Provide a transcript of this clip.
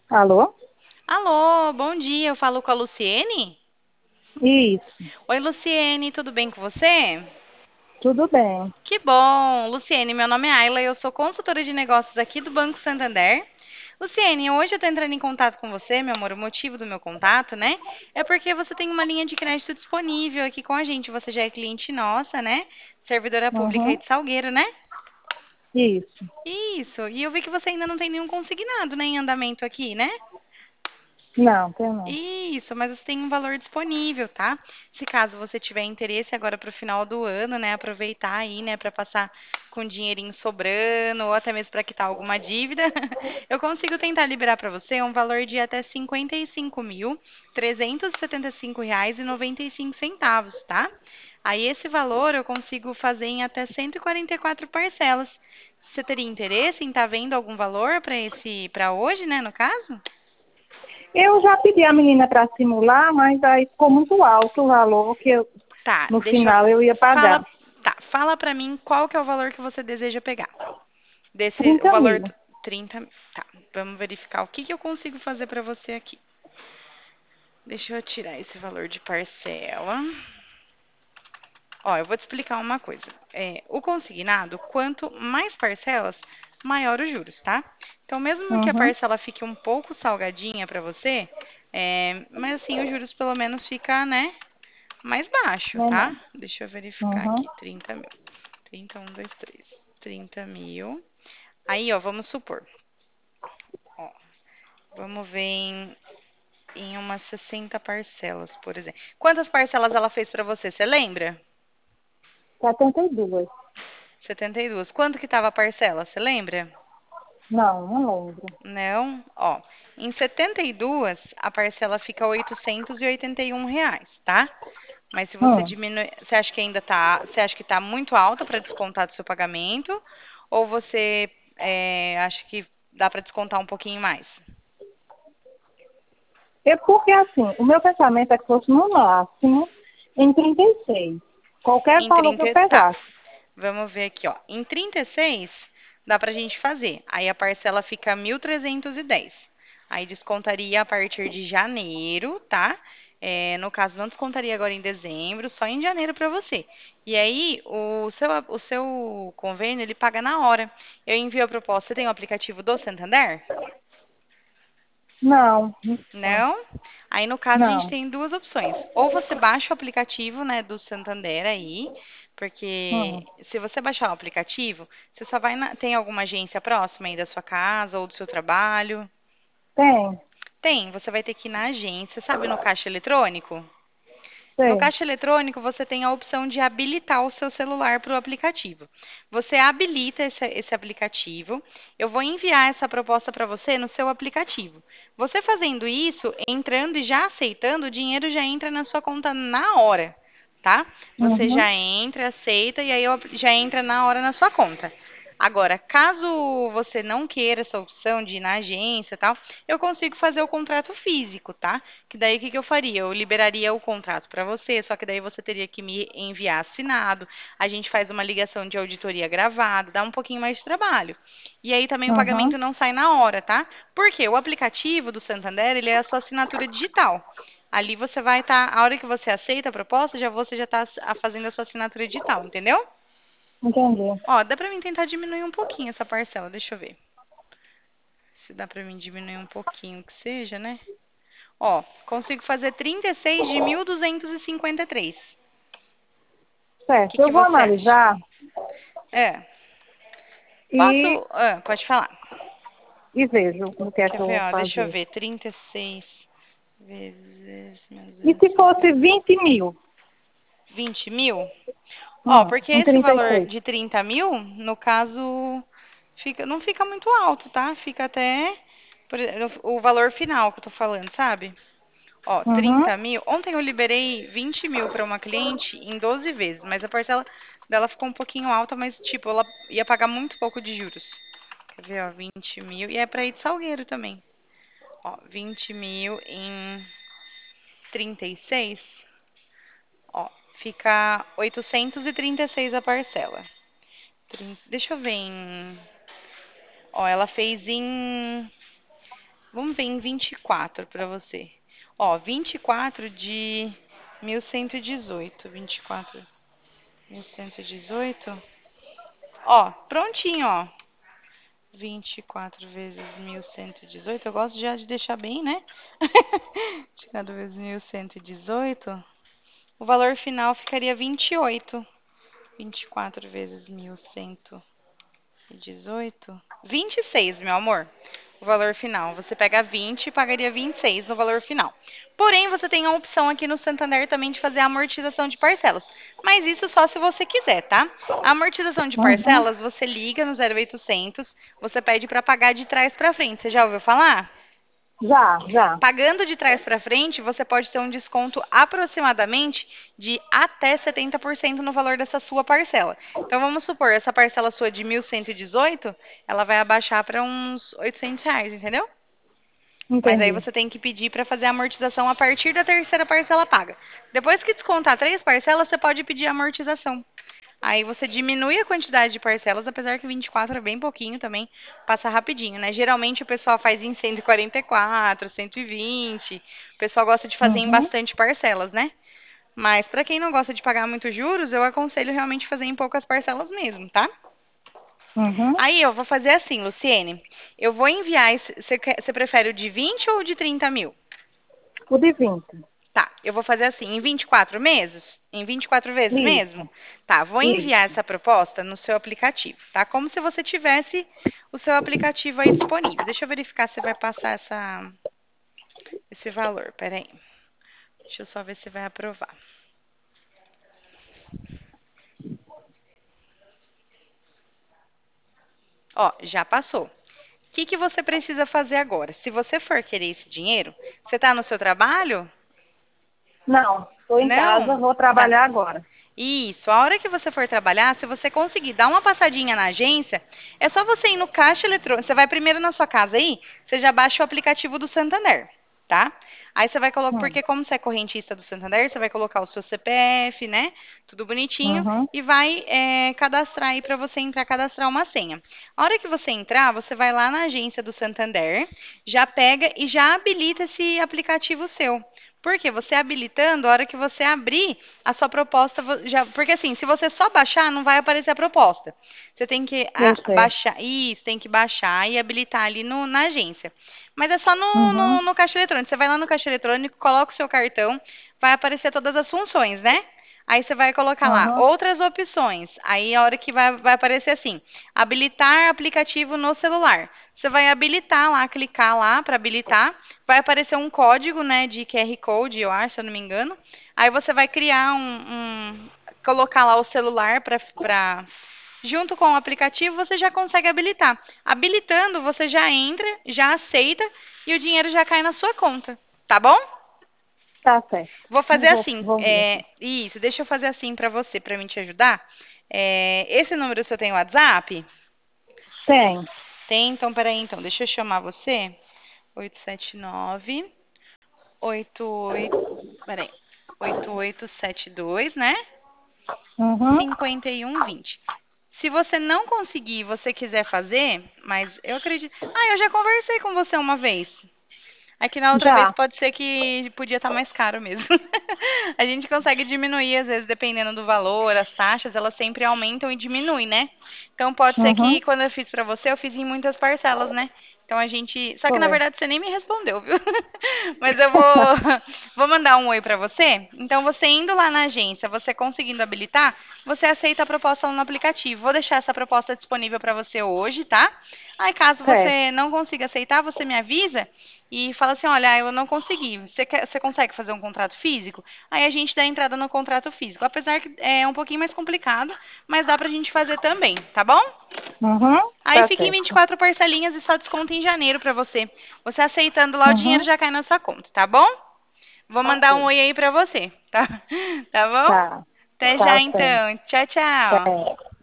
Alô? Alô, bom dia. Eu falo com a Luciene? Isso, Oi, Luciene, tudo bem com você? tudo bem. Que bom. Luciene, meu nome é Ayla e eu sou consultora de negócios aqui do Banco Santander. Luciene, hoje eu tô entrando em contato com você, meu amor. O motivo do meu contato, né? É porque você tem uma linha de crédito disponível aqui com a gente. Você já é cliente nossa, né? Servidora pública aí Uhum, de Salgueiro, né? isso. Isso. E eu vi que você ainda não tem nenhum consignado, né, em andamento aqui, né? Não, tem não. Isso, mas você tem um valor disponível, tá? Se caso você tiver interesse agora para o final do ano, né, aproveitar aí, né, para passar com dinheirinho sobrando ou até mesmo para quitar alguma dívida, eu consigo tentar liberar para você um valor de até 55.375 reais e 95 centavos, tá? Aí esse valor eu consigo fazer em até 144 parcelas. Você teria interesse em estar vendo algum valor para hoje, né, no caso? Eu já pedi a menina para simular, mas aí ficou muito alto o valor que Tá, no deixa eu. final eu ia Fala, pagar. tá, fala pra mim qual que é o valor que você deseja pegar. O 30 valor mil. 30. Tá, vamos verificar o que que eu consigo fazer pra você aqui. Deixa eu tirar esse valor de parcela. Ó, eu vou te explicar uma coisa. O consignado, quanto mais parcelas, maior os juros, tá? Então, mesmo que a Uhum, parcela fique um pouco salgadinha pra você, mas assim, os juros pelo menos fica, né, mais baixo, menor. tá? Deixa eu verificar Uhum. aqui. 30 mil. 30, 1, 2, 3. 30 mil. Aí, ó, vamos supor. Ó, vamos ver em umas 60 parcelas, por exemplo. Quantas parcelas ela fez pra você? Você lembra? 72. 72. Quanto que tava a parcela? Você lembra? Não, não lembro. Não? Ó, em 72, a parcela fica 881 reais, tá? Mas se você Hum. diminui, você acha que ainda tá, você acha que tá muito alta para descontar do seu pagamento? Ou você acha que dá para descontar um pouquinho mais? É porque assim, o meu pensamento é que fosse no máximo em 36. Qualquer Em valor que eu 30, tá. pegasse. Vamos ver aqui, ó. Em 36 dá pra gente fazer. Aí a parcela fica 1.310. Aí descontaria a partir de janeiro, tá? No caso, não descontaria agora em dezembro, só em janeiro para você. E aí, o seu convênio, ele paga na hora. Eu envio a proposta. Você tem o aplicativo do Santander? Não, Não? Aí, no caso, a gente não. tem duas opções. Ou você baixa o aplicativo, né, do Santander aí, porque Hum. se você baixar o aplicativo, você só vai tem alguma agência próxima aí da sua casa ou do seu trabalho? Tem, Tem, você vai ter que ir na agência, sabe, no caixa eletrônico? No tem. caixa eletrônico, você tem a opção de habilitar o seu celular para o aplicativo. Você habilita esse aplicativo. Eu vou enviar essa proposta para você no seu aplicativo. Você fazendo isso, entrando e já aceitando, o dinheiro já entra na sua conta na hora, tá? Você Uhum, já entra, aceita e aí já entra na hora na sua conta. Agora, caso você não queira essa opção de ir na agência e tal, eu consigo fazer o contrato físico, tá? Que daí o que que eu faria? Eu liberaria o contrato para você, só que daí você teria que me enviar assinado. A gente faz uma ligação de auditoria gravada, dá um pouquinho mais de trabalho. E aí também o uhum, pagamento não sai na hora, tá? Porque o aplicativo do Santander, ele é a sua assinatura digital. Ali você vai estar, a hora que você aceita a proposta, você já está fazendo a sua assinatura digital, entendeu? entendi. Ó, dá pra mim tentar diminuir um pouquinho essa parcela, deixa eu ver. Se dá pra mim diminuir um pouquinho que seja, né? Ó, consigo fazer 36 de 1.253. O que Certo, que eu vou você acha? analisar É, e, pode falar. e vejo o que é que Quer eu ver, vou ó, deixa eu fazer. ver. 36 vezes E se fosse 1.250. 20 mil? 20 mil? Ó, porque Um esse trinta e valor seis. de 30 mil, no caso, não fica muito alto, tá? Fica até o valor final que eu tô falando, sabe? Ó, Uhum, 30 mil. Ontem eu liberei 20 mil para uma cliente em 12 vezes, mas a parcela dela ficou um pouquinho alta, mas, tipo, ela ia pagar muito pouco de juros. Quer ver, ó, 20 mil. E é para ir de Salgueiro também. Ó, 20 mil em 36. Ó, fica 836 a parcela. Deixa eu ver em. Ó, ela fez em Vamos ver em 24 para você. Ó, 24 de 1118. 24, 1118. Ó, prontinho, ó. 24 vezes 1118. Eu gosto já de deixar bem, né? 24 vezes 1118. O valor final ficaria 28. 24 vezes 1118. 26, meu amor. O valor final. Você pega 20 e pagaria 26 no valor final. Porém, você tem a opção aqui no Santander também de fazer a amortização de parcelas. Mas isso só se você quiser, tá? A amortização de Uhum. parcelas, você liga no 0800, você pede para pagar de trás para frente. Você já ouviu falar? Já, já. Pagando de trás para frente, você pode ter um desconto aproximadamente de até 70% no valor dessa sua parcela. Então, vamos supor, essa parcela sua de 1118, ela vai abaixar para uns R$ 800, entendeu? Mas aí Entendi. você tem que pedir para fazer a amortização a partir da terceira parcela paga. Depois que descontar três parcelas, você pode pedir a amortização. Aí você diminui a quantidade de parcelas, apesar que 24 é bem pouquinho também, passa rapidinho, né? Geralmente o pessoal faz em 144, 120. O pessoal gosta de fazer em Uhum. bastante parcelas, né? Mas para quem não gosta de pagar muitos juros, eu aconselho realmente fazer em poucas parcelas mesmo, tá? Uhum. Aí eu vou fazer assim, Luciene. Eu vou enviar. Você prefere o de 20 ou o de 30 mil? O de 20. Tá, eu vou fazer assim, em 24 meses? Em 24 vezes mesmo? Isso, Tá, vou enviar isso. essa proposta no seu aplicativo, tá? Como se você tivesse o seu aplicativo aí disponível. Deixa eu verificar se vai passar esse valor. Pera aí. Deixa eu só ver se vai aprovar. Ó, já passou. O que você precisa fazer agora? Se você for querer esse dinheiro, você tá no seu trabalho? Não, estou em casa, Não? vou Tá. trabalhar agora. Isso, a hora que você for trabalhar, se você conseguir dar uma passadinha na agência, é só você ir no caixa eletrônico. Você vai primeiro na sua casa aí, você já baixa o aplicativo do Santander, tá? Aí você vai colocar, Hum. porque como você é correntista do Santander, você vai colocar o seu CPF, né? Tudo bonitinho, Uhum. e vai cadastrar aí para você entrar, cadastrar uma senha. A hora que você entrar, você vai lá na agência do Santander, já pega e já habilita esse aplicativo seu. Porque você habilitando, a hora que você abrir, a sua proposta já. Porque assim, se você só baixar, não vai aparecer a proposta. Você tem que Eu sei. baixar. Isso, tem que baixar e habilitar ali na agência. Mas é só Uhum. no caixa eletrônico. Você vai lá no caixa eletrônico, coloca o seu cartão, vai aparecer todas as funções, né? Aí você vai colocar lá Uhum. outras opções. Aí a hora que vai aparecer assim: habilitar aplicativo no celular. Você vai habilitar lá, clicar lá para habilitar. Vai aparecer um código, né, de QR Code, eu acho, se eu não me engano. Aí você vai criar colocar lá o celular junto com o aplicativo, você já consegue habilitar. Habilitando, você já entra, já aceita e o dinheiro já cai na sua conta, tá bom? Tá certo. Vou Eu fazer vou, assim, vou ver aqui. isso, deixa eu fazer assim para você, para mim te ajudar. Esse número seu tem WhatsApp? Tem. Tem, então peraí, então, deixa eu chamar você. 879 88, peraí, 8872, né? Uhum. 5120. Se você não conseguir, você quiser fazer, mas eu acredito. Ah, eu já conversei com você uma vez. Aqui na outra vez Já. pode ser que podia estar mais caro mesmo. A gente consegue diminuir, às vezes, dependendo do valor, as taxas, elas sempre aumentam e diminuem, né? Então pode ser Uhum. que quando eu fiz pra você, eu fiz em muitas parcelas, né? Então a gente. Só que na Foi. verdade você nem me respondeu, viu? Mas eu vou mandar um oi pra você. Então você indo lá na agência, você conseguindo habilitar, você aceita a proposta lá no aplicativo. Vou deixar essa proposta disponível pra você hoje, tá? Aí caso Certo. você não consiga aceitar, você me avisa e fala assim: olha, eu não consegui. Você consegue fazer um contrato físico? Aí a gente dá entrada no contrato físico. Apesar que é um pouquinho mais complicado, mas dá pra gente fazer também, tá bom? Uhum. Aí Tá fica em certo. 24 parcelinhas e só desconta em janeiro pra você. Você aceitando lá, o dinheiro Uhum. já cai na sua conta, tá bom? Vou mandar um Ok. oi aí pra você, tá? Tá bom? Tá. Até já Tá certo. então. Tchau, tchau. Certo.